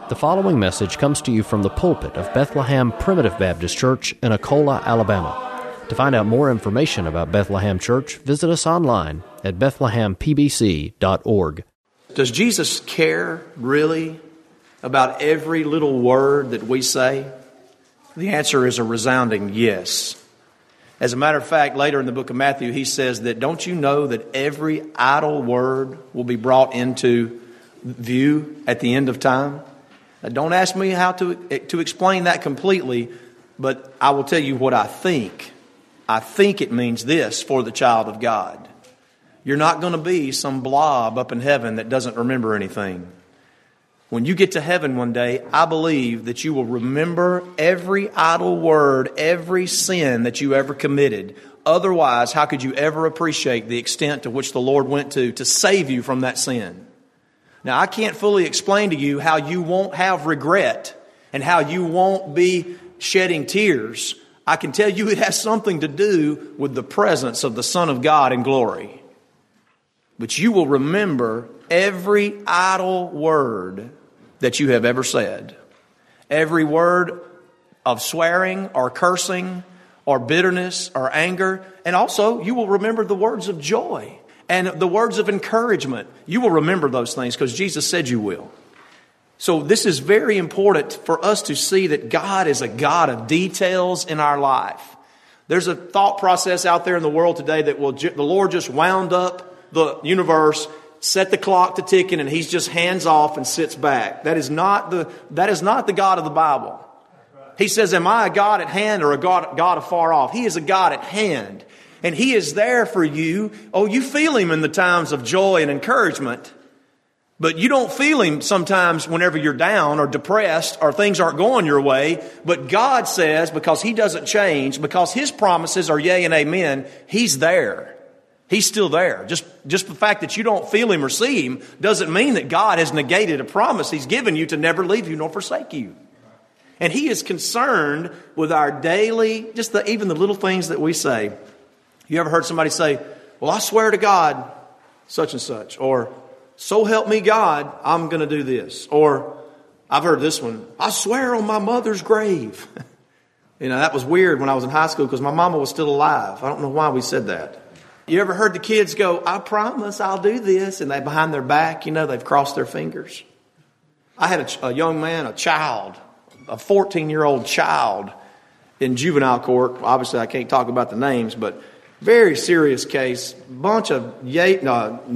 The following message comes to you from the pulpit of Bethlehem Primitive Baptist Church in Akola, Alabama. To find out more information about Bethlehem Church, visit us online at bethlehempbc.org. Does Jesus care, really, about every little word that we say? The answer is a resounding yes. As a matter of fact, later in the book of Matthew, he says that, don't you know that every idle word will be brought into view at the end of time? Now, don't ask me how to explain that completely, but I will tell you what I think. I think it means this for the child of God. You're not going to be some blob up in heaven that doesn't remember anything. When you get to heaven one day, I believe that you will remember every idle word, every sin that you ever committed. Otherwise, how could you ever appreciate the extent to which the Lord went to save you from that sin? Now, I can't fully explain to you how you won't have regret and how you won't be shedding tears. I can tell you it has something to do with the presence of the Son of God in glory. But you will remember every idle word that you have ever said. Every word of swearing or cursing or bitterness or anger. And also, you will remember the words of joy and the words of encouragement. You will remember those things because Jesus said you will. So this is very important for us to see that God is a God of details in our life. There's a thought process out there in the world today that the Lord just wound up the universe, set the clock to ticking, and He's just hands off and sits back. That is not the God of the Bible. He says, am I a God at hand or a God afar off? He is a God at hand. And He is there for you. Oh, you feel Him in the times of joy and encouragement. But you don't feel Him sometimes whenever you're down or depressed or things aren't going your way. But God says, because He doesn't change, because His promises are yea and amen, He's there. He's still there. Just the fact that you don't feel Him or see Him doesn't mean that God has negated a promise He's given you to never leave you nor forsake you. And He is concerned with our daily, even the little things that we say. You ever heard somebody say, well, I swear to God, such and such, or so help me God, I'm going to do this. Or I've heard this one, I swear on my mother's grave. That was weird when I was in high school because my mama was still alive. I don't know why we said that. You ever heard the kids go, I promise I'll do this, and they behind their back, they've crossed their fingers. I had a young man, a 14-year-old child in juvenile court. Obviously, I can't talk about the names, but very serious case. Bunch of yang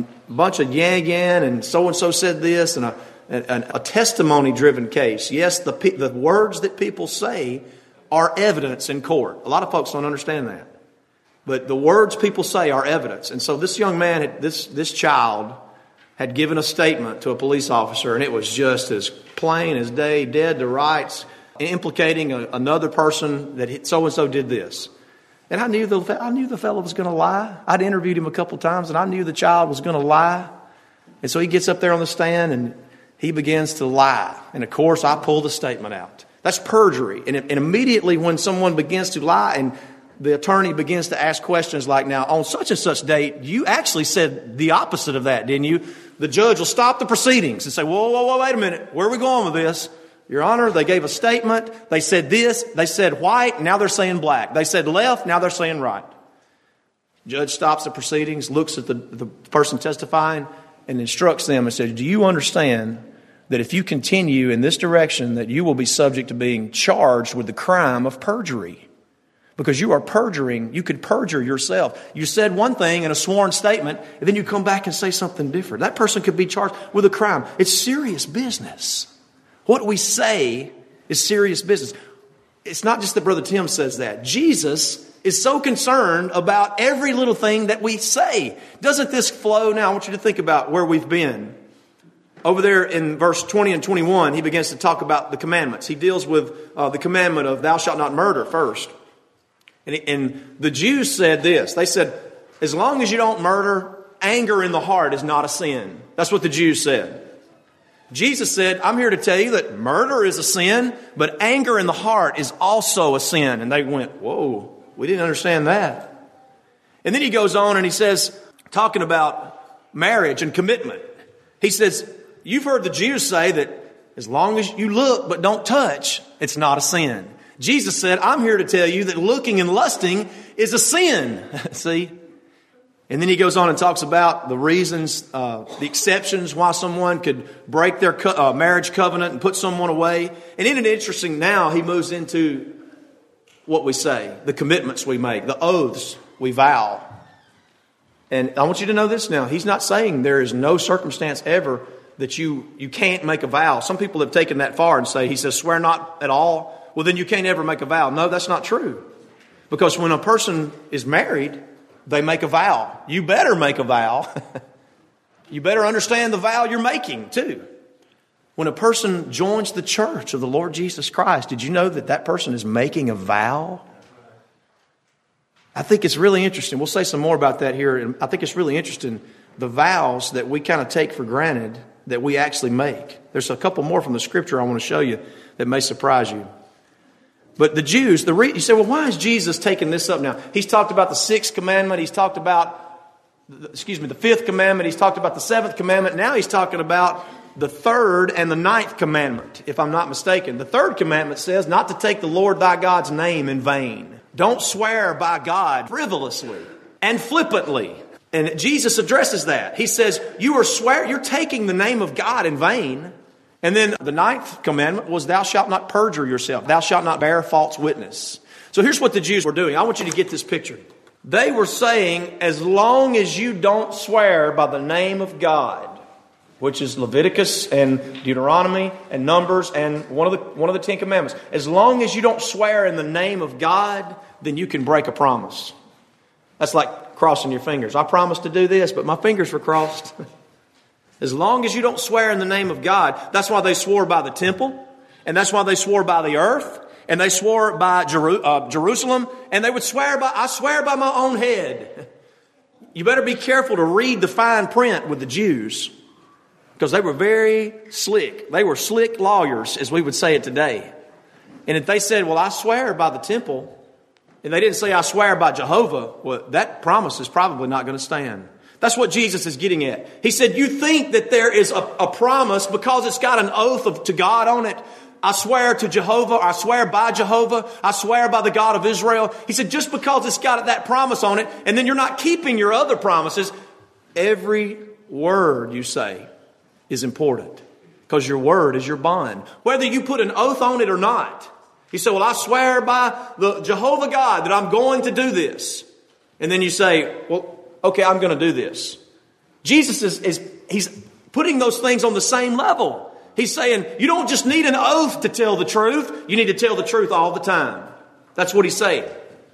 and so said this, and a testimony-driven case. Yes, the words that people say are evidence in court. A lot of folks don't understand that. But the words people say are evidence. And so this young man, this child, had given a statement to a police officer, and it was just as plain as day, dead to rights, implicating another person that so-and-so did this. And I knew the fellow was going to lie. I'd interviewed him a couple times, and I knew the child was going to lie. And so he gets up there on the stand, and he begins to lie. And, of course, I pulled the statement out. That's perjury. And immediately when someone begins to lie and the attorney begins to ask questions like, now, on such and such date, you actually said the opposite of that, didn't you? The judge will stop the proceedings and say, whoa, wait a minute. Where are we going with this? Your Honor, they gave a statement. They said this. They said white. Now they're saying black. They said left. Now they're saying right. Judge stops the proceedings, looks at the person testifying, and instructs them and says, do you understand that if you continue in this direction, that you will be subject to being charged with the crime of perjury? Because you are perjuring. You could perjure yourself. You said one thing in a sworn statement, and then you come back and say something different. That person could be charged with a crime. It's serious business. What we say is serious business. It's not just that Brother Tim says that. Jesus is so concerned about every little thing that we say. Doesn't this flow? Now, I want you to think about where we've been. Over there in verse 20 and 21, he begins to talk about the commandments. He deals with the commandment of thou shalt not murder first. And the Jews said this. They said, as long as you don't murder, anger in the heart is not a sin. That's what the Jews said. Jesus said, I'm here to tell you that murder is a sin, but anger in the heart is also a sin. And they went, whoa, we didn't understand that. And then he goes on and he says, talking about marriage and commitment. He says, you've heard the Jews say that As long as you look but don't touch, it's not a sin. Jesus said, I'm here to tell you that looking and lusting is a sin. See? And then he goes on and talks about the reasons, the exceptions why someone could break their marriage covenant and put someone away. And isn't it interesting now he moves into what we say, the commitments we make, the oaths we vow. And I want you to know this now. He's not saying there is no circumstance ever that you can't make a vow. Some people have taken that far and say, he says, swear not at all. Well, then you can't ever make a vow. No, that's not true. Because when a person is married, they make a vow. You better make a vow. You better understand the vow you're making too. When a person joins the church of the Lord Jesus Christ, did you know that that person is making a vow? I think it's really interesting. We'll say some more about that here. And I think it's really interesting, the vows that we kind of take for granted that we actually make. There's a couple more from the scripture I want to show you that may surprise you. But the Jews, you say, well, why is Jesus taking this up now? He's talked about the sixth commandment. He's talked about, the fifth commandment. He's talked about the seventh commandment. Now he's talking about the third and the ninth commandment, if I'm not mistaken. The third commandment says not to take the Lord thy God's name in vain. Don't swear by God frivolously and flippantly. And Jesus addresses that. He says, you're taking the name of God in vain. And then the ninth commandment was, thou shalt not perjure yourself. Thou shalt not bear false witness. So here's what the Jews were doing. I want you to get this picture. They were saying, as long as you don't swear by the name of God, which is Leviticus and Deuteronomy and Numbers and one of the Ten Commandments, as long as you don't swear in the name of God, then you can break a promise. That's like crossing your fingers. I promised to do this, but my fingers were crossed. As long as you don't swear in the name of God. That's why they swore by the temple. And that's why they swore by the earth. And they swore by Jerusalem. And they would I swear by my own head. You better be careful to read the fine print with the Jews. Because they were very slick. They were slick lawyers, as we would say it today. And if they said, well, I swear by the temple, and they didn't say, I swear by Jehovah, well, that promise is probably not going to stand. That's what Jesus is getting at. He said, you think that there is a promise because it's got an oath to God on it. I swear to Jehovah, I swear by Jehovah, I swear by the God of Israel. He said, just because it's got that promise on it, and then you're not keeping your other promises, every word you say is important. Because your word is your bond. Whether you put an oath on it or not. He said, well, I swear by the Jehovah God that I'm going to do this. And then you say, well, okay, I'm going to do this. Jesus he's putting those things on the same level. He's saying, you don't just need an oath to tell the truth. You need to tell the truth all the time. That's what he's saying.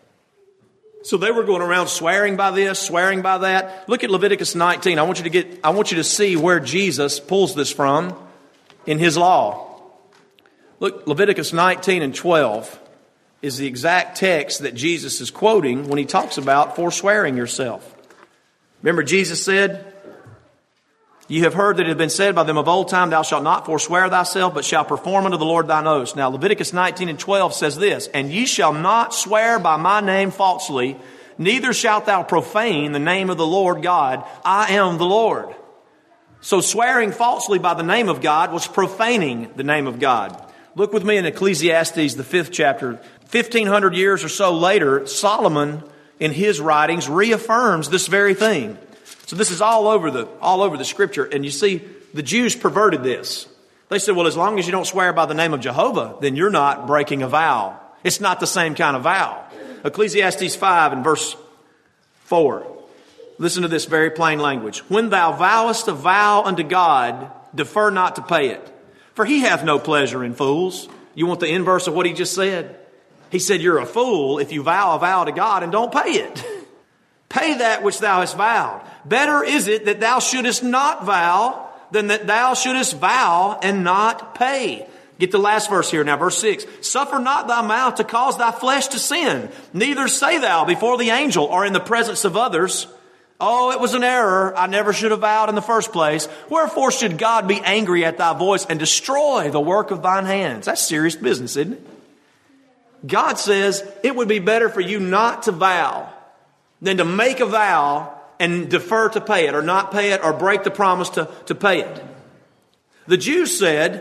So they were going around swearing by this, swearing by that. Look at Leviticus 19. I want you to see where Jesus pulls this from in his law. Look, Leviticus 19 and 12 is the exact text that Jesus is quoting when he talks about forswearing yourself. Remember, Jesus said, you have heard that it had been said by them of old time, thou shalt not forswear thyself, but shalt perform unto the Lord thine oaths. Now, Leviticus 19 and 12 says this, and ye shall not swear by my name falsely, neither shalt thou profane the name of the Lord God. I am the Lord. So swearing falsely by the name of God was profaning the name of God. Look with me in Ecclesiastes, the 5th chapter. 1,500 years or so later, Solomon, in his writings, reaffirms this very thing. So this is all over the scripture. And you see, the Jews perverted this. They said, well, as long as you don't swear by the name of Jehovah, then you're not breaking a vow. It's not the same kind of vow. Ecclesiastes 5 and verse 4. Listen to this very plain language. When thou vowest a vow unto God, defer not to pay it. For he hath no pleasure in fools. You want the inverse of what he just said? He said, you're a fool if you vow a vow to God and don't pay it. Pay that which thou hast vowed. Better is it that thou shouldest not vow than that thou shouldest vow and not pay. Get the last verse here now, verse 6. Suffer not thy mouth to cause thy flesh to sin. Neither say thou before the angel or in the presence of others, oh, it was an error. I never should have vowed in the first place. Wherefore should God be angry at thy voice and destroy the work of thine hands? That's serious business, isn't it? God says it would be better for you not to vow than to make a vow and defer to pay it or not pay it or break the promise to pay it. The Jews said,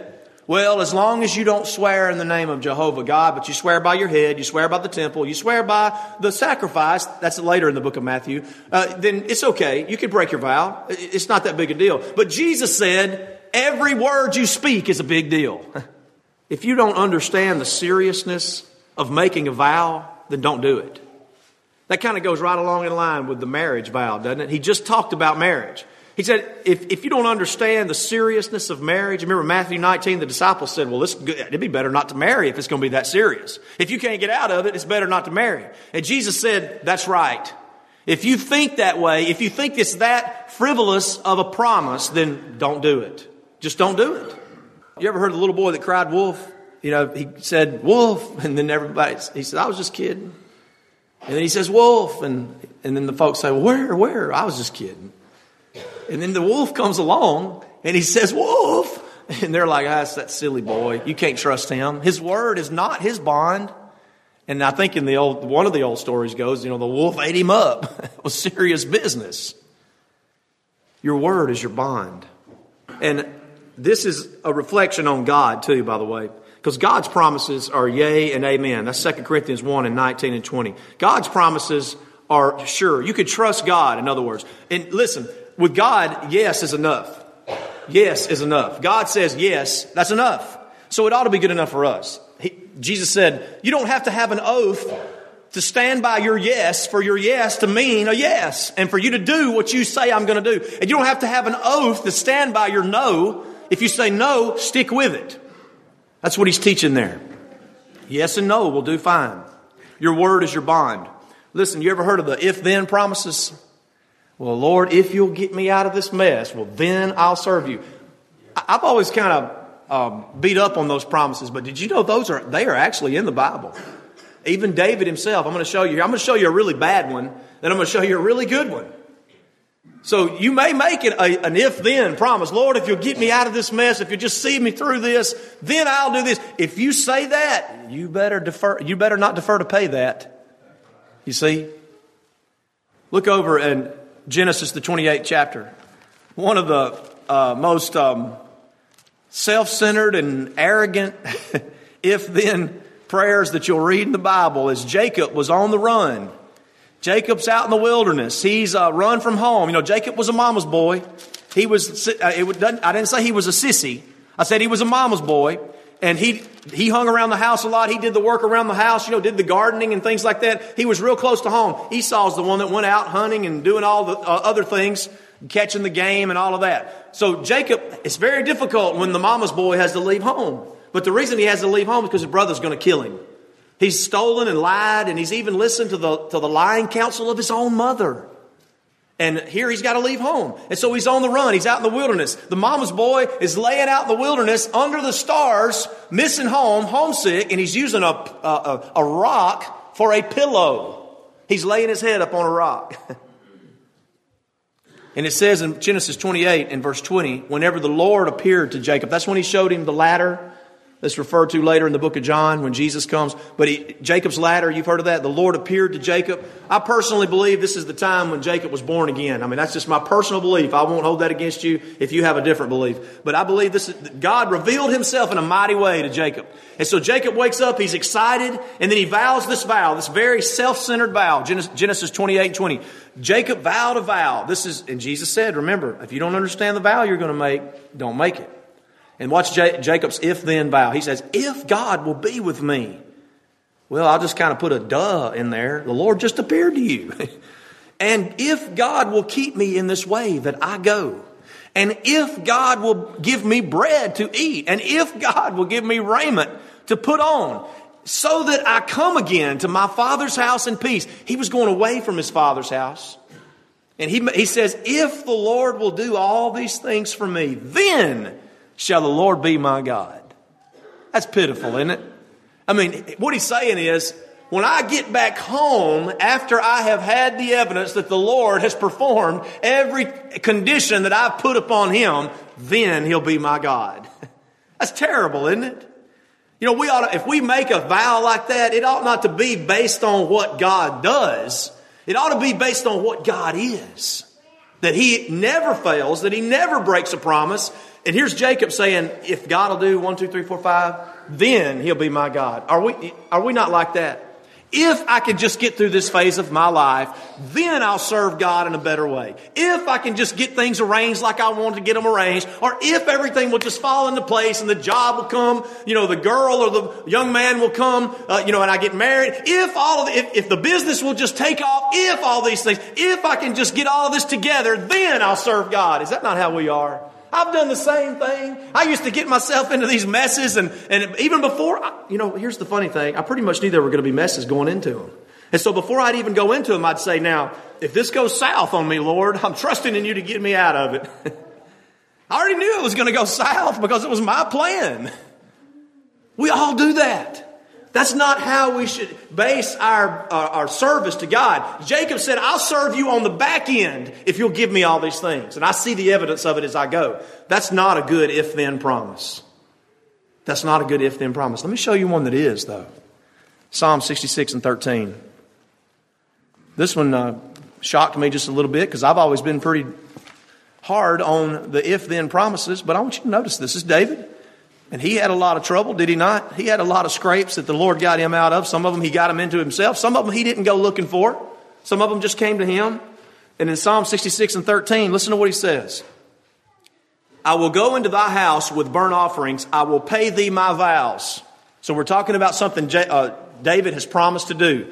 Well, as long as you don't swear in the name of Jehovah God, but you swear by your head, you swear by the temple, you swear by the sacrifice, that's later in the book of Matthew, then it's okay. You can break your vow. It's not that big a deal. But Jesus said, every word you speak is a big deal. If you don't understand the seriousness of making a vow, then don't do it. That kind of goes right along in line with the marriage vow, doesn't it? He just talked about marriage. He said, if you don't understand the seriousness of marriage, remember Matthew 19, the disciples said, well, it'd be better not to marry if it's going to be that serious. If you can't get out of it, it's better not to marry. And Jesus said, that's right. If you think that way, if you think it's that frivolous of a promise, then don't do it. Just don't do it. You ever heard of the little boy that cried wolf? You know, he said, wolf, and then he said, I was just kidding. And then he says, wolf, and then the folks say, well, where? I was just kidding. And then the wolf comes along and he says, wolf. And they're like, that's that silly boy. You can't trust him. His word is not his bond. And I think in one of the old stories goes, the wolf ate him up. It was serious business. Your word is your bond. And this is a reflection on God too, by the way. Because God's promises are yea and amen. That's 2 Corinthians 1 and 19 and 20. God's promises are sure. You could trust God, in other words. And listen, with God, yes is enough. Yes is enough. God says yes, that's enough. So it ought to be good enough for us. Jesus said, you don't have to have an oath to stand by your yes for your yes to mean a yes. And for you to do what you say I'm going to do. And you don't have to have an oath to stand by your no. If you say no, stick with it. That's what he's teaching there. Yes and no will do fine. Your word is your bond. Listen, you ever heard of the if-then promises? Well, Lord, if you'll get me out of this mess, well, then I'll serve you. I've always kind of beat up on those promises, but did you know they are actually in the Bible? Even David himself, I'm going to show you a really bad one, then I'm going to show you a really good one. So you may make it an if-then promise. Lord, if you'll get me out of this mess, if you just see me through this, then I'll do this. If you say that, you better not defer to pay that. You see? Look over in Genesis, the 28th chapter. One of the most self-centered and arrogant if-then prayers that you'll read in the Bible is Jacob was on the run. Jacob's out in the wilderness. He's run from home. Jacob was a mama's boy. I didn't say he was a sissy. I said he was a mama's boy. And he hung around the house a lot. He did the work around the house, did the gardening and things like that. He was real close to home. Esau's the one that went out hunting and doing all the other things, catching the game and all of that. So Jacob, it's very difficult when the mama's boy has to leave home. But the reason he has to leave home is because his brother's going to kill him. He's stolen and lied, and he's even listened to the lying counsel of his own mother. And here he's got to leave home. And so he's on the run. He's out in the wilderness. The mama's boy is laying out in the wilderness under the stars, missing home, homesick, and he's using a rock for a pillow. He's laying his head up on a rock. And it says in Genesis 28 and verse 20, whenever the Lord appeared to Jacob, that's when he showed him the ladder. That's referred to later in the book of John when Jesus comes. But Jacob's ladder, you've heard of that? The Lord appeared to Jacob. I personally believe this is the time when Jacob was born again. I mean, that's just my personal belief. I won't hold that against you if you have a different belief. But I believe God revealed himself in a mighty way to Jacob. And so Jacob wakes up, he's excited, and then he vows this vow, this very self-centered vow, Genesis 28 and 20. Jacob vowed a vow. And Jesus said, remember, if you don't understand the vow you're going to make, don't make it. And watch Jacob's if-then vow. He says, if God will be with me. Well, I'll just kind of put a duh in there. The Lord just appeared to you. And if God will keep me in this way that I go. And if God will give me bread to eat. And if God will give me raiment to put on. So that I come again to my father's house in peace. He was going away from his father's house. And he says, if the Lord will do all these things for me, then shall the Lord be my God. That's pitiful, isn't it? I mean, what he's saying is, when I get back home after I have had the evidence that the Lord has performed every condition that I've put upon him, then he'll be my God. That's terrible, isn't it? If we make a vow like that, it ought not to be based on what God does. It ought to be based on what God is. That he never fails, that he never breaks a promise. And here's Jacob saying, if God will do 1, 2, 3, 4, 5, then He'll be my God. Are we not like that? If I can just get through this phase of my life, then I'll serve God in a better way. If I can just get things arranged like I want to get them arranged, or if everything will just fall into place and the job will come, the girl or the young man will come, and I get married. If the business will just take off, if all these things, if I can just get all this together, then I'll serve God. Is that not how we are? I've done the same thing. I used to get myself into these messes, and even before, here's the funny thing. I pretty much knew there were going to be messes going into them. And so before I'd even go into them, I'd say, now, if this goes south on me, Lord, I'm trusting in you to get me out of it. I already knew it was going to go south because it was my plan. We all do that. That's not how we should base our service to God. Jacob said, I'll serve you on the back end if you'll give me all these things. And I see the evidence of it as I go. That's not a good if-then promise. That's not a good if-then promise. Let me show you one that is, though. Psalm 66 and 13. This one shocked me just a little bit because I've always been pretty hard on the if-then promises. But I want you to notice this is David. And he had a lot of trouble, did he not? He had a lot of scrapes that the Lord got him out of. Some of them he got him into himself. Some of them he didn't go looking for. Some of them just came to him. And in Psalm 66 and 13, listen to what he says. I will go into thy house with burnt offerings. I will pay thee my vows. So we're talking about something David has promised to do.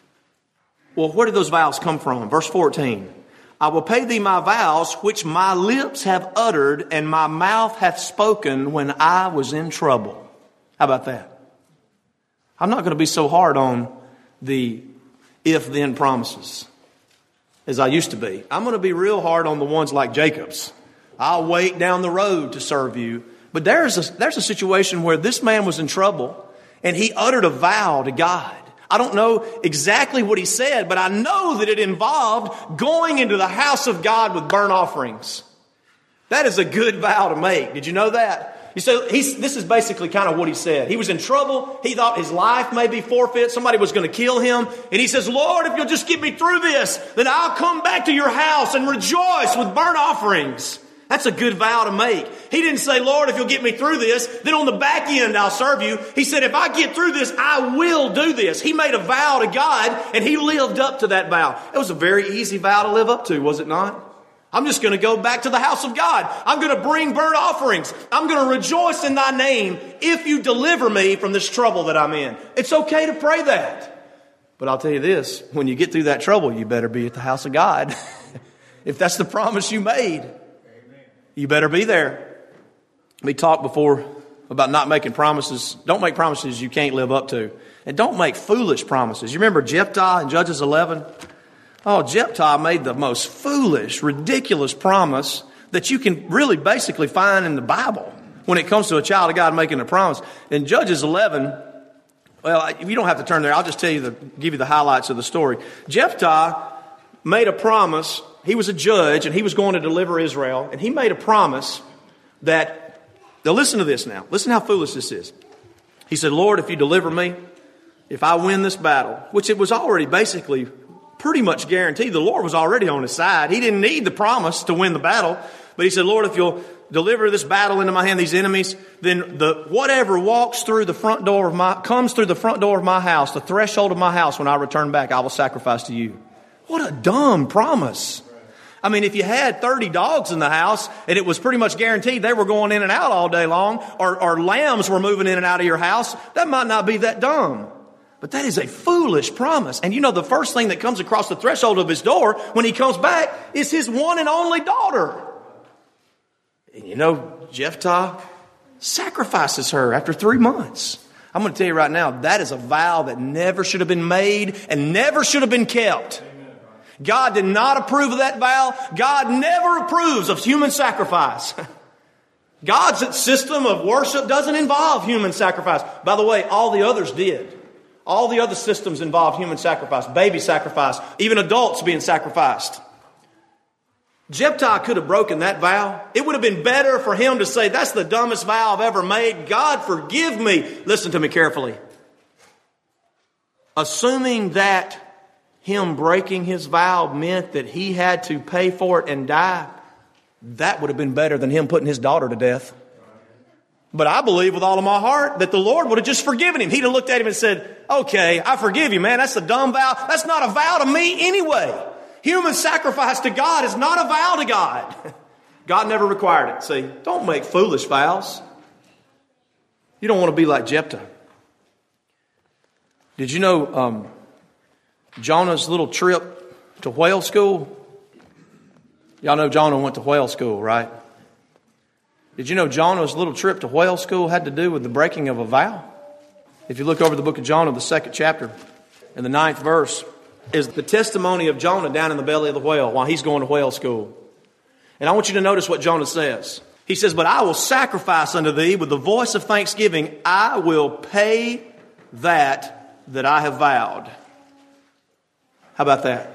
Well, where did those vows come from? Verse 14. I will pay thee my vows, which my lips have uttered, and my mouth hath spoken when I was in trouble. How about that? I'm not going to be so hard on the if-then promises as I used to be. I'm going to be real hard on the ones like Jacob's. I'll wait down the road to serve you. But there's a situation where this man was in trouble, and he uttered a vow to God. I don't know exactly what he said, but I know that it involved going into the house of God with burnt offerings. That is a good vow to make. Did you know that? You say this is basically kind of what he said. He was in trouble. He thought his life may be forfeit. Somebody was going to kill him. And he says, Lord, if you'll just get me through this, then I'll come back to your house and rejoice with burnt offerings. That's a good vow to make. He didn't say, Lord, if you'll get me through this, then on the back end I'll serve you. He said, if I get through this, I will do this. He made a vow to God, and he lived up to that vow. It was a very easy vow to live up to, was it not? I'm just going to go back to the house of God. I'm going to bring burnt offerings. I'm going to rejoice in thy name if you deliver me from this trouble that I'm in. It's okay to pray that. But I'll tell you this, when you get through that trouble, you better be at the house of God. If that's the promise you made. You better be there. We talked before about not making promises. Don't make promises you can't live up to. And don't make foolish promises. You remember Jephthah in Judges 11? Oh, Jephthah made the most foolish, ridiculous promise that you can really basically find in the Bible when it comes to a child of God making a promise. In Judges 11, well, you don't have to turn there. I'll just give you the highlights of the story. Jephthah made a promise. He was a judge, and he was going to deliver Israel. And he made a promise that, now listen to this now. Listen how foolish this is. He said, Lord, if you deliver me, if I win this battle, which it was already basically pretty much guaranteed. The Lord was already on his side. He didn't need the promise to win the battle. But he said, Lord, if you'll deliver this battle into my hand, these enemies, then whatever comes through the front door of my house, the threshold of my house, when I return back, I will sacrifice to you. What a dumb promise. I mean, if you had 30 dogs in the house and it was pretty much guaranteed they were going in and out all day long, or lambs were moving in and out of your house, that might not be that dumb. But that is a foolish promise. And you know, the first thing that comes across the threshold of his door when he comes back is his one and only daughter. And you know, Jephthah sacrifices her after 3 months. I'm going to tell you right now, that is a vow that never should have been made and never should have been kept. God did not approve of that vow. God never approves of human sacrifice. God's system of worship doesn't involve human sacrifice. By the way, all the others did. All the other systems involved human sacrifice, baby sacrifice, even adults being sacrificed. Jephthah could have broken that vow. It would have been better for him to say, that's the dumbest vow I've ever made. God, forgive me. Listen to me carefully. Assuming that him breaking his vow meant that he had to pay for it and die, That would have been better than him putting his daughter to death. But I believe with all of my heart that the Lord would have just forgiven him. He'd have looked at him and said, okay, I forgive you, man. That's a dumb vow. That's not a vow to me anyway. Human sacrifice to God is not a vow to God. God never required it. See, don't make foolish vows. You don't want to be like Jephthah. Did you know Jonah's little trip to whale school? Y'all know Jonah went to whale school, right? Did you know Jonah's little trip to whale school had to do with the breaking of a vow? If you look over the book of Jonah, the 2nd chapter, and the 9th verse, is the testimony of Jonah down in the belly of the whale while he's going to whale school. And I want you to notice what Jonah says. He says, but I will sacrifice unto thee with the voice of thanksgiving. I will pay that I have vowed. How about that?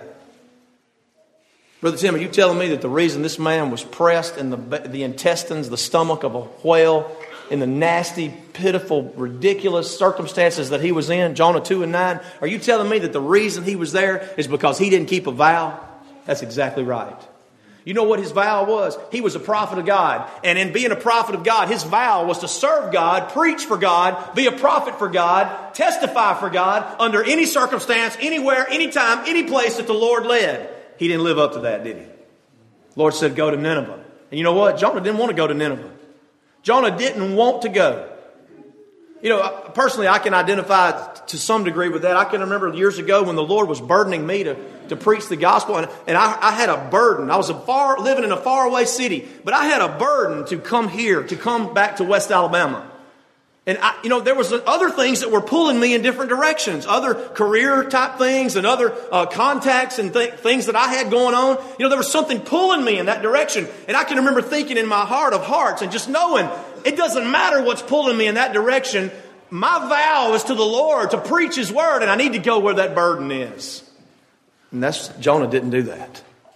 Brother Tim, are you telling me that the reason this man was pressed in the intestines, the stomach of a whale, in the nasty, pitiful, ridiculous circumstances that he was in, Jonah 2:9, are you telling me that the reason he was there is because he didn't keep a vow? That's exactly right. You know what his vow was? He was a prophet of God. And in being a prophet of God, his vow was to serve God, preach for God, be a prophet for God, testify for God under any circumstance, anywhere, anytime, any place that the Lord led. He didn't live up to that, did he? The Lord said, go to Nineveh. And you know what? Jonah didn't want to go to Nineveh. Jonah didn't want to go. You know, personally, I can identify to some degree with that. I can remember years ago when the Lord was burdening me to preach the gospel. And I had a burden. I was living in a faraway city. But I had a burden to come here, to come back to West Alabama. And there was other things that were pulling me in different directions, other career type things and other contacts and things that I had going on. You know, there was something pulling me in that direction. And I can remember thinking in my heart of hearts and just knowing it doesn't matter what's pulling me in that direction. My vow is to the Lord to preach His word, and I need to go where that burden is. And Jonah didn't do that.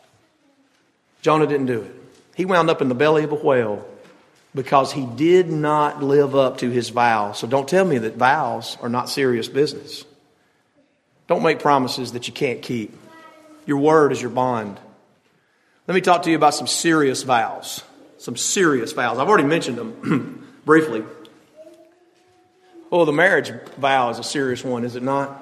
Jonah didn't do it. He wound up in the belly of a whale because he did not live up to his vow. So don't tell me that vows are not serious business. Don't make promises that you can't keep. Your word is your bond. Let me talk to you about some serious vows. Some serious vows. I've already mentioned them briefly. Oh, the marriage vow is a serious one, is it not?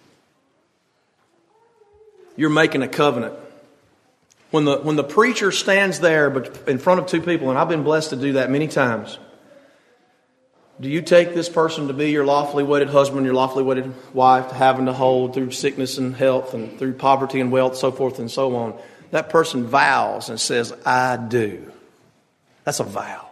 You're making a covenant. When the preacher stands there in front of two people, and I've been blessed to do that many times, do you take this person to be your lawfully wedded husband, your lawfully wedded wife, having to hold through sickness and health and through poverty and wealth, so forth and so on? That person vows and says, I do. That's a vow.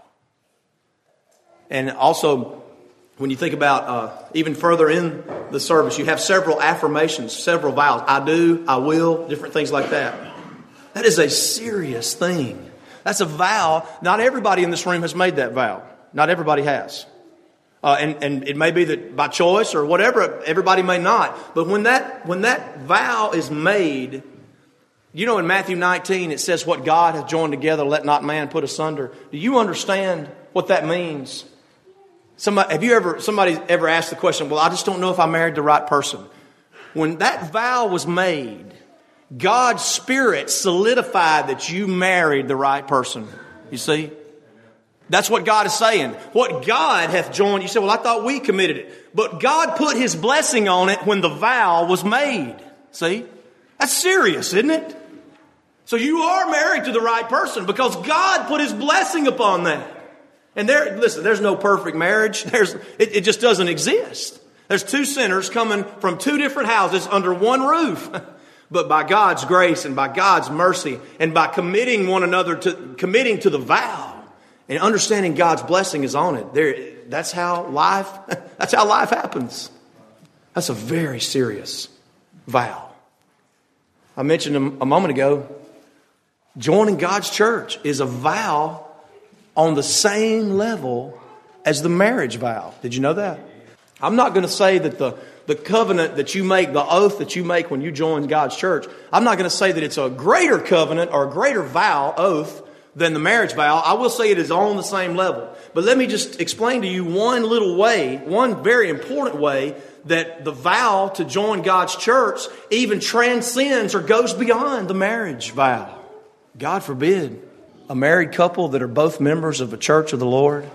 And also, when you think about even further in the service, you have several affirmations, several vows. I do, I will, different things like that. That is a serious thing. That's a vow. Not everybody in this room has made that vow. Not everybody has. And it may be that by choice or whatever, everybody may not. But when that vow is made, you know in Matthew 19 it says what God hath joined together, let not man put asunder. Do you understand what that means? Somebody ever asked the question, well, I just don't know if I married the right person. When that vow was made, God's Spirit solidified that you married the right person. You see? That's what God is saying. What God hath joined. You say, well, I thought we committed it. But God put His blessing on it when the vow was made. See? That's serious, isn't it? So you are married to the right person because God put His blessing upon that. And there's no perfect marriage. It just doesn't exist. There's two sinners coming from two different houses under one roof. But by God's grace and by God's mercy and by committing to the vow and understanding God's blessing is on it, that's how life happens. That's a very serious vow. I mentioned a moment ago, joining God's church is a vow on the same level as the marriage vow. Did you know that? I'm not going to say that the covenant that you make, the oath that you make when you join God's church, I'm not going to say that it's a greater covenant or a greater vow, oath, than the marriage vow. I will say it is on the same level. But let me just explain to you one little way, one very important way that the vow to join God's church even transcends or goes beyond the marriage vow. God forbid. A married couple that are both members of a church of the Lord,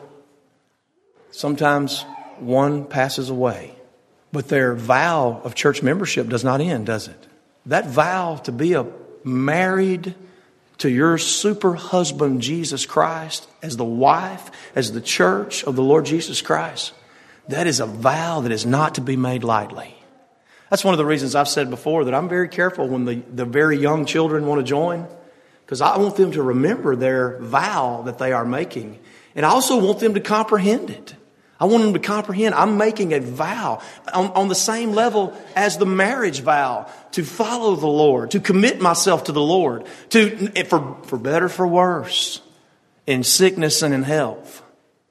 sometimes one passes away. But their vow of church membership does not end, does it? That vow to be married to your super husband, Jesus Christ, as the wife, as the church of the Lord Jesus Christ, that is a vow that is not to be made lightly. That's one of the reasons I've said before that I'm very careful when the very young children want to join, because I want them to remember their vow that they are making. And I also want them to comprehend it. I want them to comprehend I'm making a vow on the same level as the marriage vow to follow the Lord, to commit myself to the Lord, for better, for worse, in sickness and in health.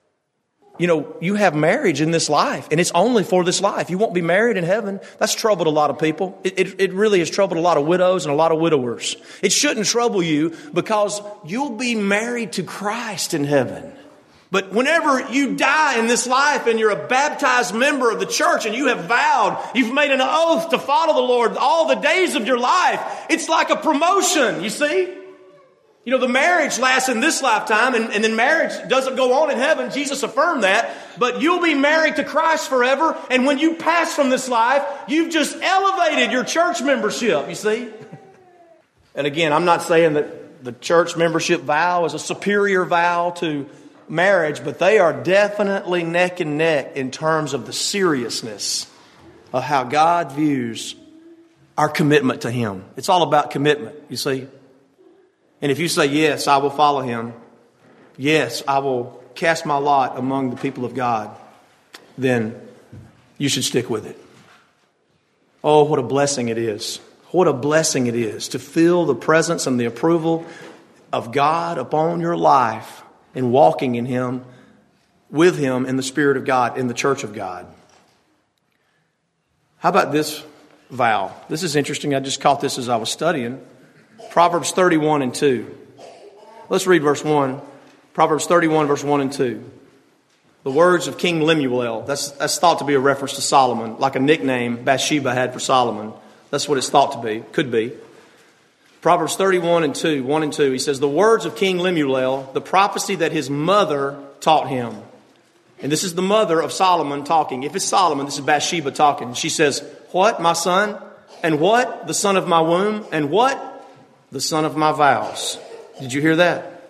You know, you have marriage in this life, and it's only for this life. You won't be married in heaven. That's troubled a lot of people. It really has troubled a lot of widows and a lot of widowers. It shouldn't trouble you because you'll be married to Christ in heaven. But whenever you die in this life and you're a baptized member of the church and you have vowed, you've made an oath to follow the Lord all the days of your life, it's like a promotion, you see? You know, the marriage lasts in this lifetime and then marriage doesn't go on in heaven. Jesus affirmed that. But you'll be married to Christ forever. And when you pass from this life, you've just elevated your church membership, you see? And again, I'm not saying that the church membership vow is a superior vow to marriage, but they are definitely neck and neck in terms of the seriousness of how God views our commitment to Him. It's all about commitment, you see. And if you say, yes, I will follow Him, yes, I will cast my lot among the people of God, then you should stick with it. Oh, what a blessing it is. What a blessing it is to feel the presence and the approval of God upon your life and walking in Him, with Him in the Spirit of God, in the church of God. How about this vow? This is interesting. I just caught this as I was studying. Proverbs 31 and 2. Let's read verse 1. Proverbs 31, verse 1 and 2. The words of King Lemuel. That's thought to be a reference to Solomon, like a nickname Bathsheba had for Solomon. That's what it's thought to be, could be. Proverbs 31 and 2, 1 and 2, he says, the words of King Lemuel, the prophecy that his mother taught him. And this is the mother of Solomon talking. If it's Solomon, this is Bathsheba talking. She says, what, my son? And what? The son of my womb? And what? The son of my vows. Did you hear that?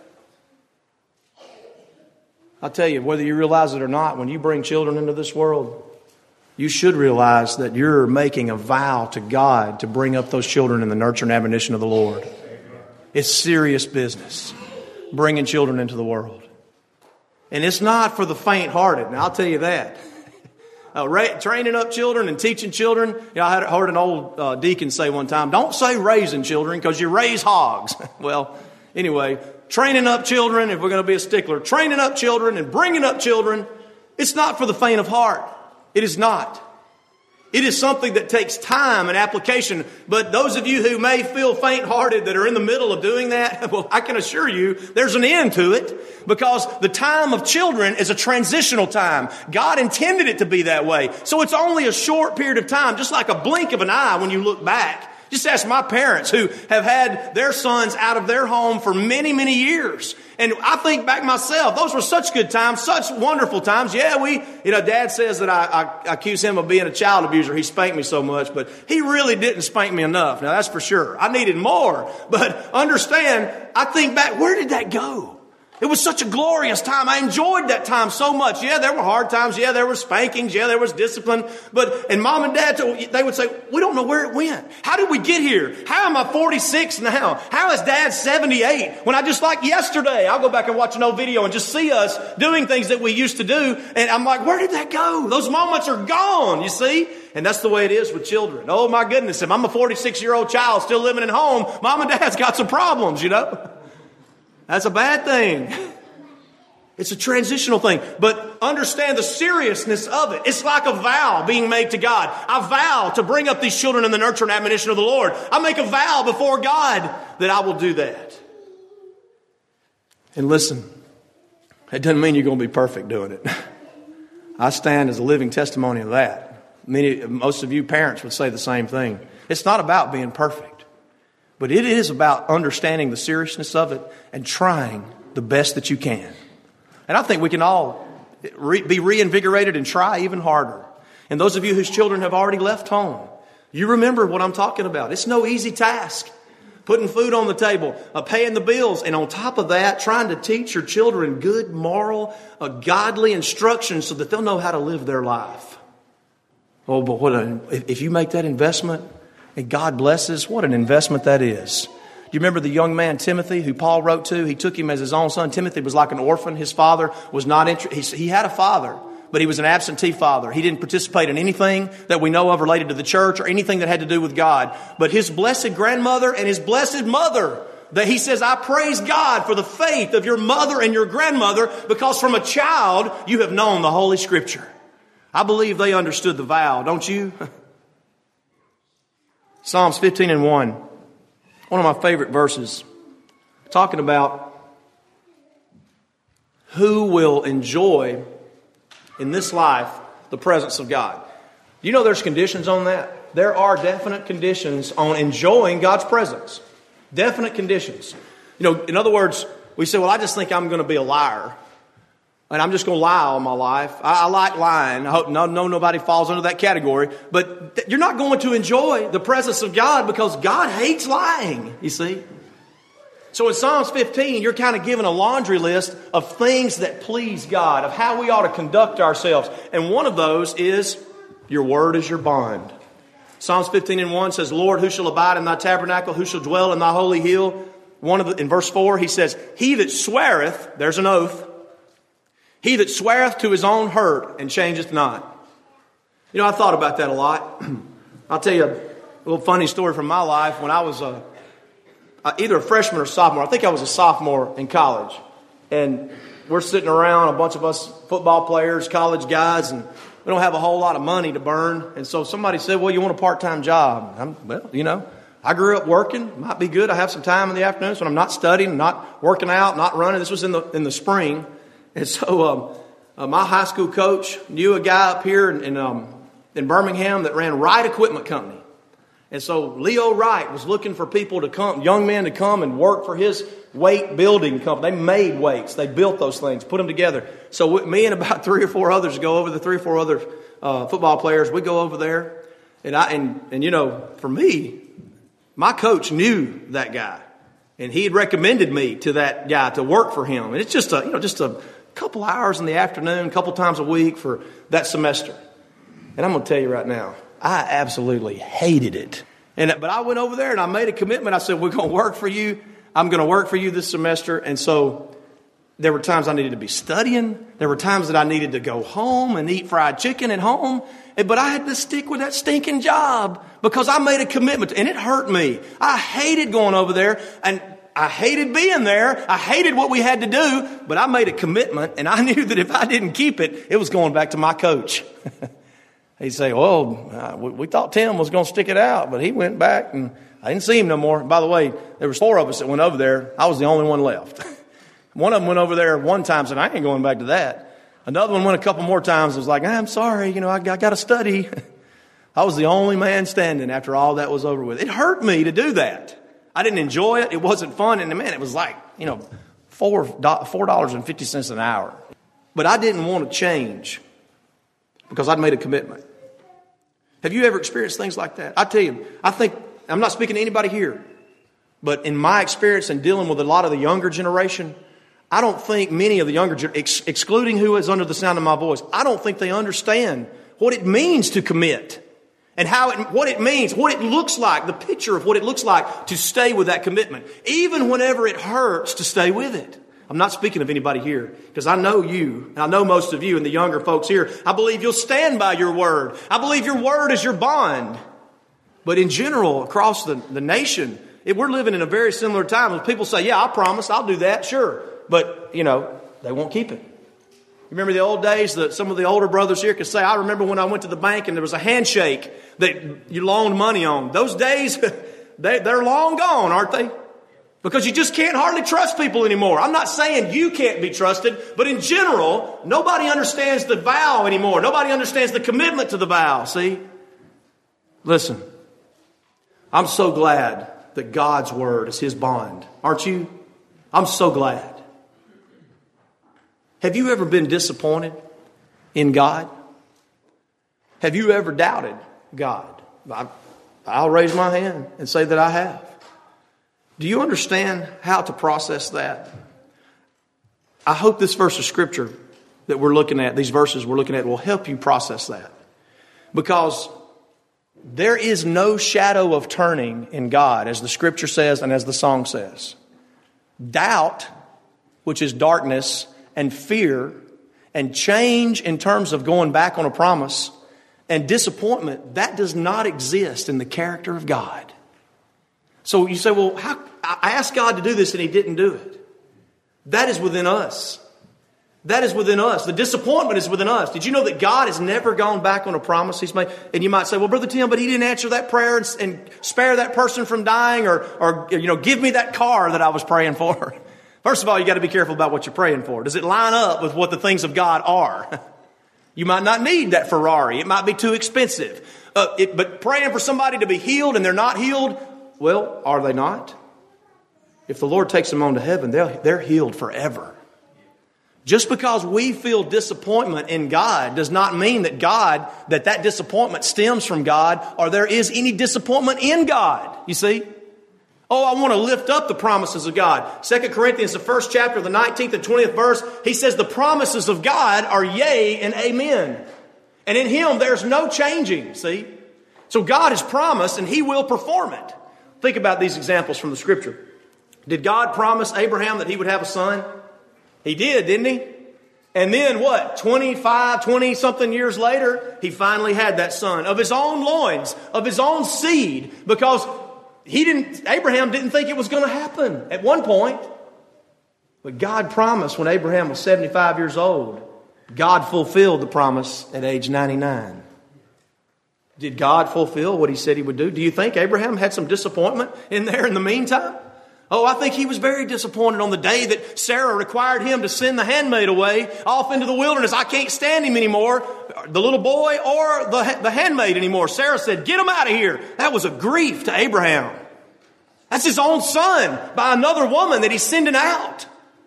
I'll tell you, whether you realize it or not, when you bring children into this world, you should realize that you're making a vow to God to bring up those children in the nurture and admonition of the Lord. It's serious business, bringing children into the world. And it's not for the faint-hearted. Now, I'll tell you that. Training up children and teaching children. You know, I heard an old deacon say one time, don't say raising children because you raise hogs. Well, anyway, training up children, if we're going to be a stickler, training up children and bringing up children, it's not for the faint of heart. It is not. It is something that takes time and application. But those of you who may feel faint-hearted that are in the middle of doing that, well, I can assure you there's an end to it, because the time of children is a transitional time. God intended it to be that way. So it's only a short period of time, just like a blink of an eye when you look back. Just ask my parents who have had their sons out of their home for many, many years. And I think back myself, those were such good times, such wonderful times. Yeah, Dad says that I accuse him of being a child abuser. He spanked me so much, but he really didn't spank me enough. Now, that's for sure. I needed more. But understand, I think back, where did that go? It was such a glorious time. I enjoyed that time so much. Yeah, there were hard times. Yeah, there were spankings. Yeah, there was discipline. And Mom and Dad, they would say, we don't know where it went. How did we get here? How am I 46 now? How is Dad 78? When I just like yesterday, I'll go back and watch an old video and just see us doing things that we used to do. And I'm like, where did that go? Those moments are gone, you see? And that's the way it is with children. Oh my goodness, if I'm a 46-year-old child still living at home, Mom and Dad's got some problems, you know? That's a bad thing. It's a transitional thing. But understand the seriousness of it. It's like a vow being made to God. I vow to bring up these children in the nurture and admonition of the Lord. I make a vow before God that I will do that. And listen, it doesn't mean you're going to be perfect doing it. I stand as a living testimony of that. Most of you parents would say the same thing. It's not about being perfect. But it is about understanding the seriousness of it and trying the best that you can. And I think we can all be reinvigorated and try even harder. And those of you whose children have already left home, you remember what I'm talking about. It's no easy task. Putting food on the table, paying the bills, and on top of that, trying to teach your children good, moral, godly instruction so that they'll know how to live their life. Oh, but if you make that investment and God blesses, what an investment that is. Do you remember the young man Timothy who Paul wrote to? He took him as his own son. Timothy was like an orphan. His father was not interested. He had a father, but he was an absentee father. He didn't participate in anything that we know of related to the church or anything that had to do with God. But his blessed grandmother and his blessed mother, that he says, I praise God for the faith of your mother and your grandmother, because from a child you have known the Holy Scripture. I believe they understood the vow, don't you? Psalms 15:1, one of my favorite verses, talking about who will enjoy in this life the presence of God. You know there's conditions on that. There are definite conditions on enjoying God's presence. Definite conditions. You know, in other words, we say, well, I just think I'm going to be a liar. And I'm just going to lie all my life. I like lying. I hope nobody falls under that category. But you're not going to enjoy the presence of God because God hates lying, you see. So in Psalms 15, you're kind of given a laundry list of things that please God, of how we ought to conduct ourselves. And one of those is, your word is your bond. Psalms 15:1 says, Lord, who shall abide in thy tabernacle? Who shall dwell in thy holy hill? In verse 4, he says, he that sweareth, there's an oath, he that sweareth to his own hurt and changeth not. You know, I thought about that a lot. I'll tell you a little funny story from my life. When I was either a freshman or sophomore, I think I was a sophomore in college. And we're sitting around, a bunch of us football players, college guys, and we don't have a whole lot of money to burn. And so somebody said, well, you want a part-time job? Well, you know, I grew up working. Might be good. I have some time in the afternoons when I'm not studying, not working out, not running. This was in the spring. And so my high school coach knew a guy up here in Birmingham that ran Wright Equipment Company. And so Leo Wright was looking for people to come, young men to come and work for his weight building company. They made weights. They built those things, put them together. So me and about 3 or 4 others go over, the 3 or 4 other football players, we go over there. And you know, for me, my coach knew that guy. And he had recommended me to that guy to work for him. And it's just a couple hours in the afternoon, a couple times a week for that semester. And I'm going to tell you right now, I absolutely hated it. But I went over there and I made a commitment. I said, we're going to work for you. I'm going to work for you this semester. And so there were times I needed to be studying. There were times that I needed to go home and eat fried chicken at home. But I had to stick with that stinking job because I made a commitment. And it hurt me. I hated going over there. And I hated being there. I hated what we had to do. But I made a commitment. And I knew that if I didn't keep it, it was going back to my coach. He'd say, well, we thought Tim was going to stick it out, but he went back and I didn't see him no more. By the way, there was 4 of us that went over there. I was the only one left. One of them went over there one time and said, I ain't going back to that. Another one went a couple more times and was like, I'm sorry, I got to study. I was the only man standing after all that was over with. It hurt me to do that. I didn't enjoy it. It wasn't fun. And man, it was like, $4.50 an hour. But I didn't want to change because I'd made a commitment. Have you ever experienced things like that? I tell you, I think, I'm not speaking to anybody here, but in my experience in dealing with a lot of the younger generation, I don't think many of the younger, excluding who is under the sound of my voice, I don't think they understand what it means to commit and what it means, what it looks like, the picture of what it looks like to stay with that commitment, even whenever it hurts to stay with it. I'm not speaking of anybody here because I know you, and I know most of you and the younger folks here. I believe you'll stand by your word. I believe your word is your bond. But in general, across the nation, we're living in a very similar time. When people say, yeah, I promise, I'll do that, sure. But, they won't keep it. You remember the old days that some of the older brothers here could say, I remember when I went to the bank and there was a handshake that you loaned money on. Those days, they're long gone, aren't they? Because you just can't hardly trust people anymore. I'm not saying you can't be trusted, but in general, nobody understands the vow anymore. Nobody understands the commitment to the vow, see? Listen, I'm so glad that God's Word is His bond. Aren't you? I'm so glad. Have you ever been disappointed in God? Have you ever doubted God? I'll raise my hand and say that I have. Do you understand how to process that? I hope this verse of Scripture that we're looking at, these verses we're looking at, will help you process that. Because there is no shadow of turning in God, as the Scripture says and as the song says. Doubt, which is darkness, and fear, and change in terms of going back on a promise, and disappointment, that does not exist in the character of God. So you say, well, I asked God to do this and He didn't do it. That is within us. That is within us. The disappointment is within us. Did you know that God has never gone back on a promise He's made? And you might say, well, Brother Tim, but He didn't answer that prayer and spare that person from dying or give me that car that I was praying for. First of all, you got to be careful about what you're praying for. Does it line up with what the things of God are? You might not need that Ferrari. It might be too expensive. But praying for somebody to be healed and they're not healed, well, are they not? If the Lord takes them on to heaven, they're healed forever. Just because we feel disappointment in God does not mean that that disappointment stems from God or there is any disappointment in God. You see? Oh, I want to lift up the promises of God. 2 Corinthians, the first chapter, the 19th and 20th verse, he says the promises of God are yea and amen. And in Him there's no changing, see? So God has promised and He will perform it. Think about these examples from the Scripture. Did God promise Abraham that he would have a son? He did, didn't He? And then what? 20-something years later, he finally had that son of his own loins, of his own seed, because Abraham didn't think it was going to happen at one point. But God promised when Abraham was 75 years old. God fulfilled the promise at age 99. Did God fulfill what He said He would do? Do you think Abraham had some disappointment in there in the meantime? Oh, I think he was very disappointed on the day that Sarah required him to send the handmaid away off into the wilderness. I can't stand him anymore, the little boy or the handmaid anymore. Sarah said, get him out of here. That was a grief to Abraham. That's his own son by another woman that he's sending out.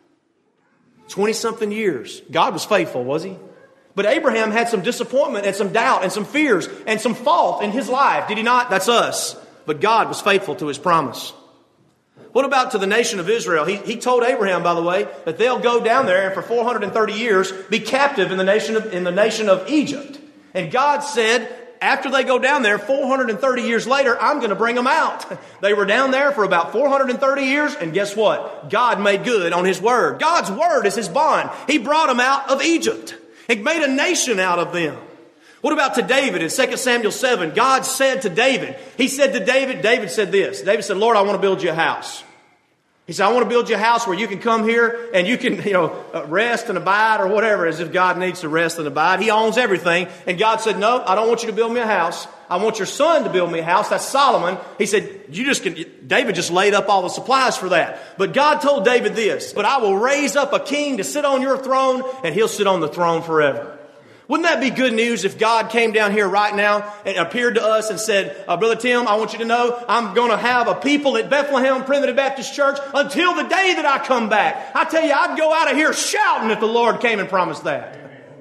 20-something years. God was faithful, was He? But Abraham had some disappointment and some doubt and some fears and some fault in his life. Did he not? That's us. But God was faithful to His promise. What about to the nation of Israel? He told Abraham, by the way, that they'll go down there and for 430 years be captive in the nation of Egypt. And God said, after they go down there, 430 years later, I'm going to bring them out. They were down there for about 430 years, and guess what? God made good on His word. God's word is His bond. He brought them out of Egypt. He made a nation out of them. What about to David in 2 Samuel 7? God said to David, He said to David said this. David said, Lord, I want to build you a house. He said, I want to build you a house where you can come here and you can, rest and abide or whatever, as if God needs to rest and abide. He owns everything. And God said, no, I don't want you to build me a house. I want your son to build me a house. That's Solomon. He said, David just laid up all the supplies for that. But God told David this, but I will raise up a king to sit on your throne and he'll sit on the throne forever. Wouldn't that be good news if God came down here right now and appeared to us and said, Brother Tim, I want you to know I'm going to have a people at Bethlehem Primitive Baptist Church until the day that I come back. I tell you, I'd go out of here shouting if the Lord came and promised that.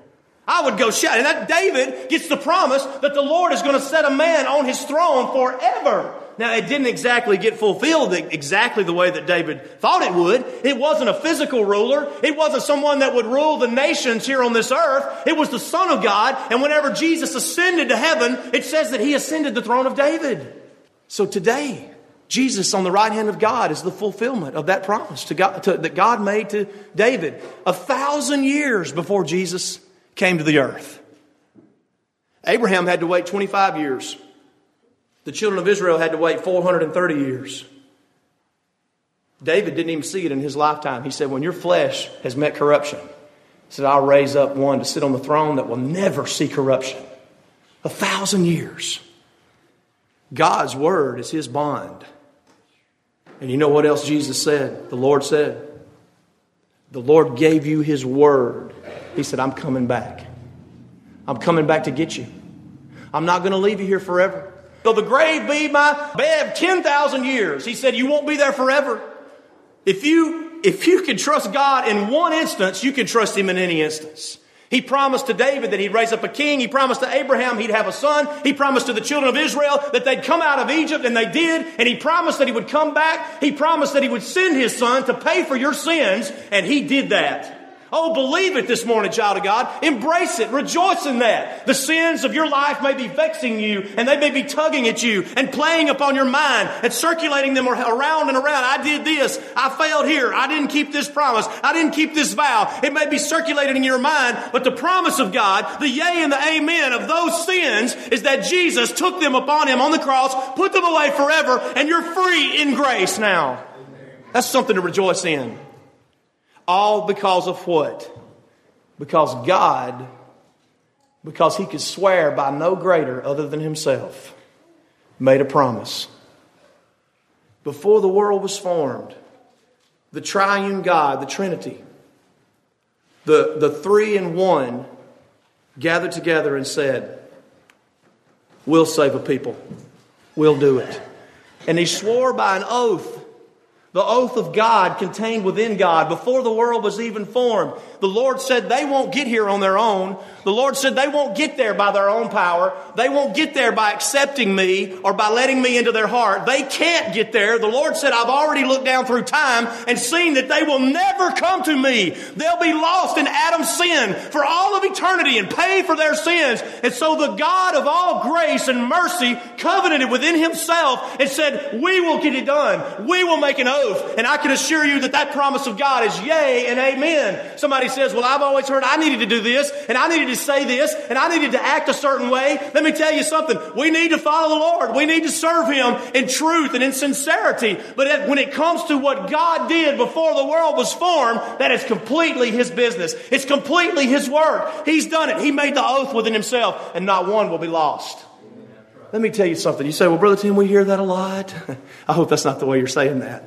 I would go shouting. And that David gets the promise that the Lord is going to set a man on His throne forever. Now, it didn't exactly get fulfilled exactly the way that David thought it would. It wasn't a physical ruler. It wasn't someone that would rule the nations here on this earth. It was the Son of God. And whenever Jesus ascended to heaven, it says that He ascended the throne of David. So today, Jesus on the right hand of God is the fulfillment of that promise that God made to David 1,000 years before Jesus came to the earth. Abraham had to wait 25 years. The children of Israel had to wait 430 years. David didn't even see it in his lifetime. He said, when your flesh has met corruption, He said, I'll raise up one to sit on the throne that will never see corruption. 1,000 years. God's word is His bond. And you know what else Jesus said? The Lord said, the Lord gave you His word. He said, I'm coming back. I'm coming back to get you. I'm not going to leave you here forever. Though the grave be my bed 10,000 years, he said, you won't be there forever. If you can trust God in one instance, you can trust Him in any instance. He promised to David that He'd raise up a king. He promised to Abraham He'd have a son. He promised to the children of Israel that they'd come out of Egypt, and they did. And He promised that He would come back. He promised that He would send His Son to pay for your sins, and He did that. Oh, believe it this morning, child of God. Embrace it. Rejoice in that. The sins of your life may be vexing you, and they may be tugging at you and playing upon your mind and circulating them around and around. I did this. I failed here. I didn't keep this promise. I didn't keep this vow. It may be circulating in your mind, but the promise of God, the yea and the amen of those sins, is that Jesus took them upon Him on the cross, put them away forever, and you're free in grace now. That's something to rejoice in. All because of what? Because God, because He could swear by no greater other than Himself, made a promise. Before the world was formed, the triune God, the Trinity, the three in one, gathered together and said, we'll save a people. We'll do it. And He swore by an oath, the oath of God contained within God before the world was even formed. The Lord said they won't get here on their own. The Lord said they won't get there by their own power. They won't get there by accepting me or by letting me into their heart. They can't get there. The Lord said, I've already looked down through time and seen that they will never come to me. They'll be lost in Adam's sin for all of eternity and pay for their sins. And so the God of all grace and mercy covenanted within Himself and said, we will get it done. We will make an oath. And I can assure you that that promise of God is yea and amen. Somebody says, well, I've always heard I needed to do this, and I needed to say this, and I needed to act a certain way. Let me tell you something. We need to follow the Lord. We need to serve Him in truth and in sincerity. But when it comes to what God did before the world was formed, that is completely His business. It's completely His work. He's done it. He made the oath within Himself, and not one will be lost. Let me tell you something. You say, well, Brother Tim, we hear that a lot. I hope that's not the way you're saying that.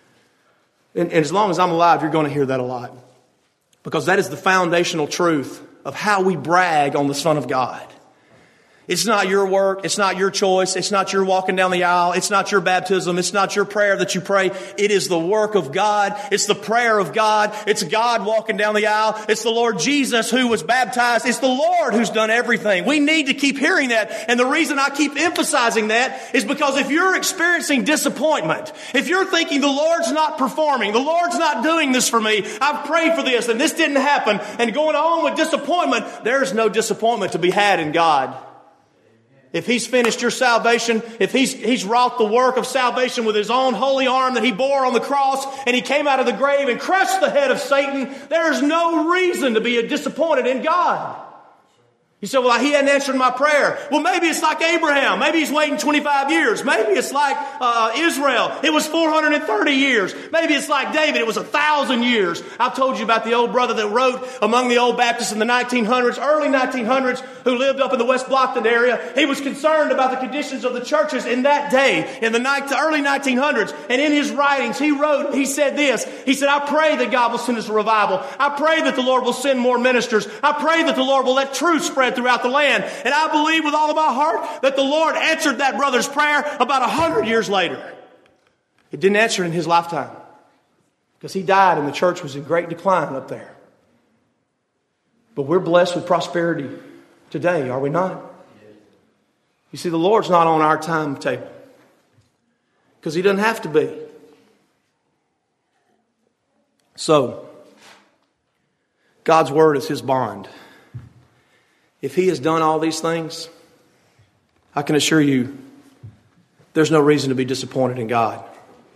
And as long as I'm alive, you're going to hear that a lot. Because that is the foundational truth of how we brag on the Son of God. It's not your work. It's not your choice. It's not your walking down the aisle. It's not your baptism. It's not your prayer that you pray. It is the work of God. It's the prayer of God. It's God walking down the aisle. It's the Lord Jesus who was baptized. It's the Lord who's done everything. We need to keep hearing that. And the reason I keep emphasizing that is because if you're experiencing disappointment, if you're thinking the Lord's not performing, the Lord's not doing this for me, I've prayed for this and this didn't happen, and going on with disappointment, there's no disappointment to be had in God. If He's finished your salvation, if He's wrought the work of salvation with His own holy arm that He bore on the cross, and He came out of the grave and crushed the head of Satan, there's no reason to be disappointed in God. You say, well, He hadn't answered my prayer. Well, maybe it's like Abraham. Maybe he's waiting 25 years. Maybe it's like Israel. It was 430 years. Maybe it's like David. It was 1,000 years. I've told you about the old brother that wrote among the old Baptists in the 1900s, early 1900s, who lived up in the West Blockton area. He was concerned about the conditions of the churches in that day, in the early 1900s. And in his writings, he said this. He said, I pray that God will send us a revival. I pray that the Lord will send more ministers. I pray that the Lord will let truth spread throughout the land. And I believe with all of my heart that the Lord answered that brother's prayer about 100 years later. It didn't answer in his lifetime because he died and the church was in great decline up there. But we're blessed with prosperity today, are we not? You see, the Lord's not on our timetable because He doesn't have to be. So, God's Word is His bond. If He has done all these things, I can assure you there's no reason to be disappointed in God.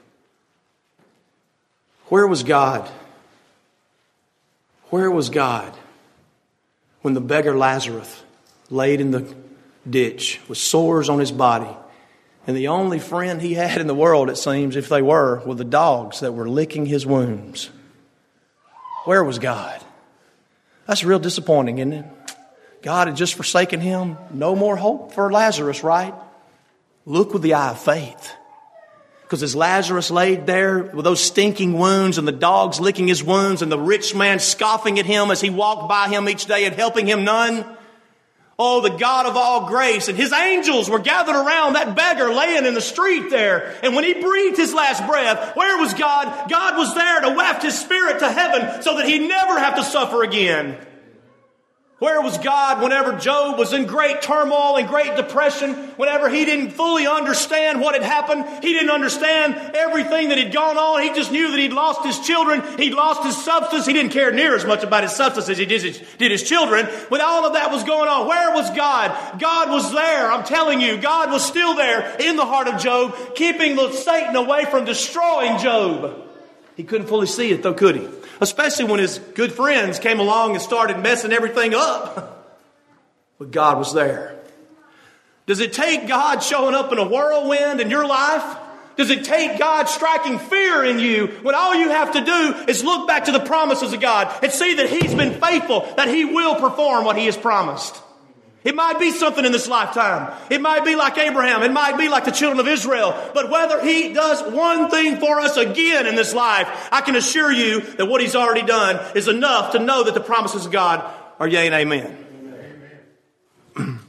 Where was God? Where was God when the beggar Lazarus laid in the ditch with sores on his body, and the only friend he had in the world, it seems, if they were the dogs that were licking his wounds? Where was God? That's real disappointing, isn't it? God had just forsaken him. No more hope for Lazarus, right? Look with the eye of faith. Because as Lazarus laid there with those stinking wounds and the dogs licking his wounds and the rich man scoffing at him as he walked by him each day and helping him none, Oh, the God of all grace. And his angels were gathered around that beggar laying in the street there. And when he breathed his last breath, where was God? God was there to waft his spirit to heaven so that he'd never have to suffer again. Where was God whenever Job was in great turmoil and great depression? Whenever he didn't fully understand what had happened. He didn't understand everything that had gone on. He just knew that he'd lost his children. He'd lost his substance. He didn't care near as much about his substance as he did his children. When all of that was going on, where was God? God was there. I'm telling you, God was still there in the heart of Job, keeping Satan away from destroying Job. He couldn't fully see it though, could he? Especially when his good friends came along and started messing everything up. But God was there. Does it take God showing up in a whirlwind in your life? Does it take God striking fear in you when all you have to do is look back to the promises of God and see that He's been faithful, that He will perform what He has promised? It might be something in this lifetime. It might be like Abraham. It might be like the children of Israel. But whether He does one thing for us again in this life, I can assure you that what He's already done is enough to know that the promises of God are yea and amen. Amen.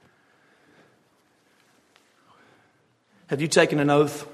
Have you taken an oath?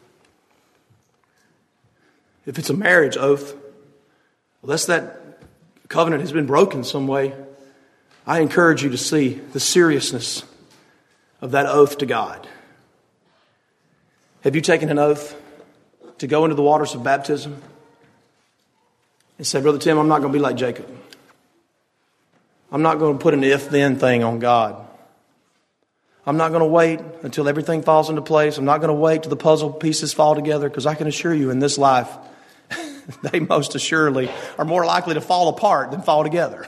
If it's a marriage oath, unless that covenant has been broken some way, I encourage you to see the seriousness of that oath to God. Have you taken an oath to go into the waters of baptism and say, Brother Tim, I'm not going to be like Jacob. I'm not going to put an if-then thing on God. I'm not going to wait until everything falls into place. I'm not going to wait till the puzzle pieces fall together, because I can assure you in this life, they most assuredly are more likely to fall apart than fall together.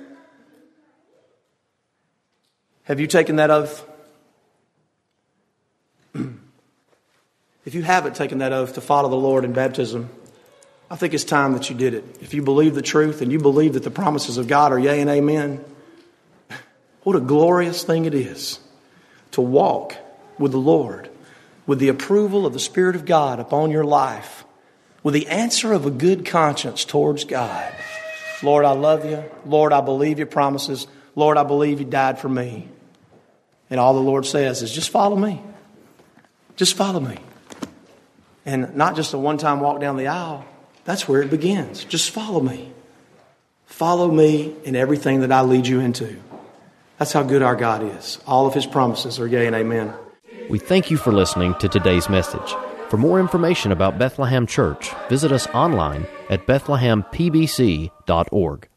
Have you taken that oath? If you haven't taken that oath to follow the Lord in baptism, I think it's time that you did it. If you believe the truth and you believe that the promises of God are yea and amen, what a glorious thing it is to walk with the Lord, with the approval of the Spirit of God upon your life, with the answer of a good conscience towards God. Lord, I love you. Lord, I believe your promises. Lord, I believe you died for me. And all the Lord says is, just follow me. Just follow me. And not just a one-time walk down the aisle. That's where it begins. Just follow me. Follow me in everything that I lead you into. That's how good our God is. All of His promises are yea and amen. We thank you for listening to today's message. For more information about Bethlehem Church, visit us online at bethlehempbc.org.